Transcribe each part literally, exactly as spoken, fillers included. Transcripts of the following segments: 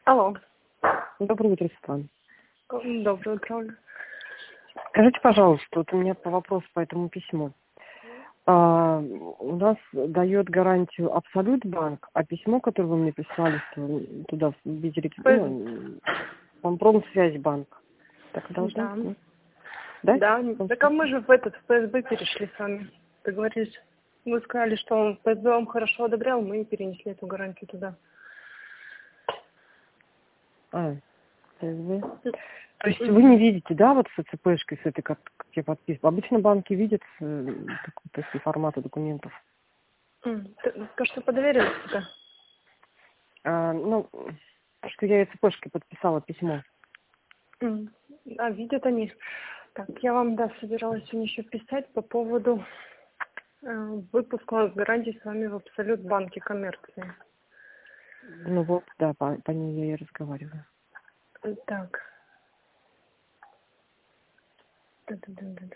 Алло. Доброе утро, Светлана. Доброе утро, Ольга. Скажите, пожалуйста, вот у меня по вопросу по этому письму. А, у нас дает гарантию Абсолют банк, а письмо, которое вы мне прислали, что туда без рекламы, ну, Промсвязь банк. Так и должно Да. быть, да? Да, Да? так а мы же в этот в ПСБ перешли с вами. Договорились. Вы сказали, что он ПСБ вам хорошо одобрял, мы перенесли эту гарантию туда. А, ПСБ. То есть вы не видите, да, вот с ЦПшкой, с этой, как, как я подписываю. Обычно банки видят э, такой, такие форматы документов. То, что по доверенности-то? А, ну, что я и ЦПшкой подписала письмо. А, видят они. Так, я вам, да, собиралась сегодня еще писать по поводу э, выпуска гарантий с вами в Абсолют банке коммерции. Ну вот, да, по, по ней я и разговариваю. Так. Да-да-да-да.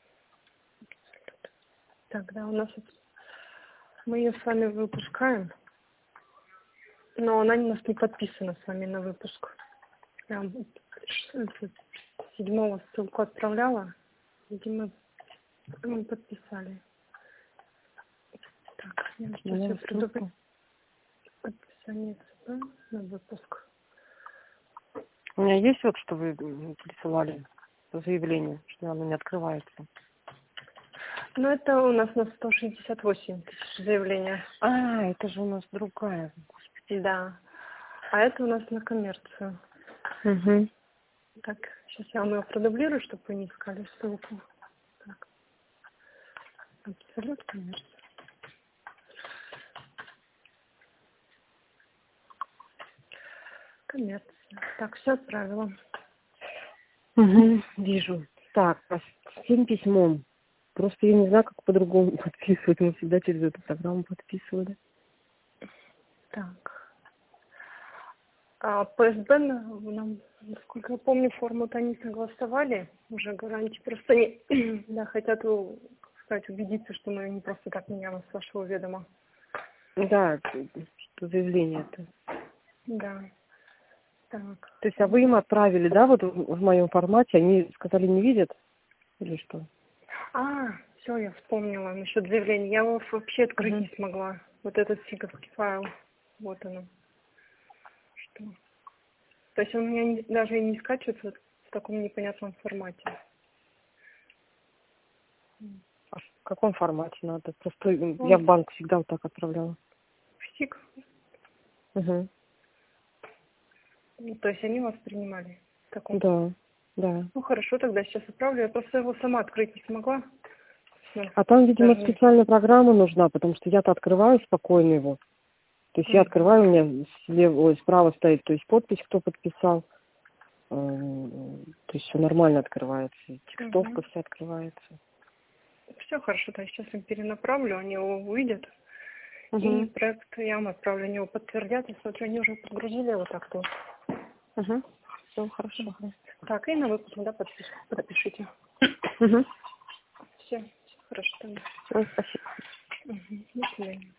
Так, да, у нас вот мы ее с вами выпускаем, но она у нас не подписана с вами на выпуск. Я вам седьмого ссылку отправляла, видимо, мы подписали. Так, я сейчас я приду подписание ЦП на выпуск. У меня есть вот, что вы присылали заявление, что оно не открывается. Ну, это у нас на сто шестьдесят восемь тысяч заявления. А, это же у нас другая. Господи. Да. А это у нас на коммерцию. Угу. Так, сейчас я вам ее продублирую, чтобы вы не искали ссылку. Так. Абсолют коммерция. Коммерция. Так, все отправила. Угу, вижу. Так, а с тем письмом. Просто я не знаю, как по-другому подписывать. Мы всегда через эту программу подписывали. Так. А ПСБ нам, насколько я помню, форму-то они согласовали. Уже гарантии просто они да, хотят, как сказать, убедиться, что мы не просто так меняем с вашего ведома. Да, что заявление-то. Да. Так. То есть, а вы им отправили, да, вот в, в моем формате, они сказали, не видят? Или что? А, все, я вспомнила насчет заявления. Я его вообще открыть Угу. не смогла. Вот этот сиговский файл. Вот оно. Что? То есть он у меня не, даже и не скачивается в таком непонятном формате. А в каком формате надо? Просто Он я в банк всегда вот так отправляла. в сиг. Угу. Ну, то есть они вас принимали в таком. Да, да. Ну хорошо, тогда сейчас отправлю. Я просто его сама открыть не смогла. Ну, А там, видимо, даже... специальная программа нужна, потому что я-то открываю спокойно его. То есть я открываю, у меня слева, ой, справа стоит, то есть подпись, кто подписал. То есть все нормально открывается. Текстовка Угу. вся открывается. Все хорошо, то есть сейчас им перенаправлю, они его увидят. Угу. И проект я вам отправлю, они его подтвердят. Я смотрю, они уже подгрузили его так-то. Угу. Все хорошо. Угу. Так, и на выпуск, да, подпиш... подпишите. Угу. Все, все хорошо тогда. Все, спасибо. Угу. До свидания.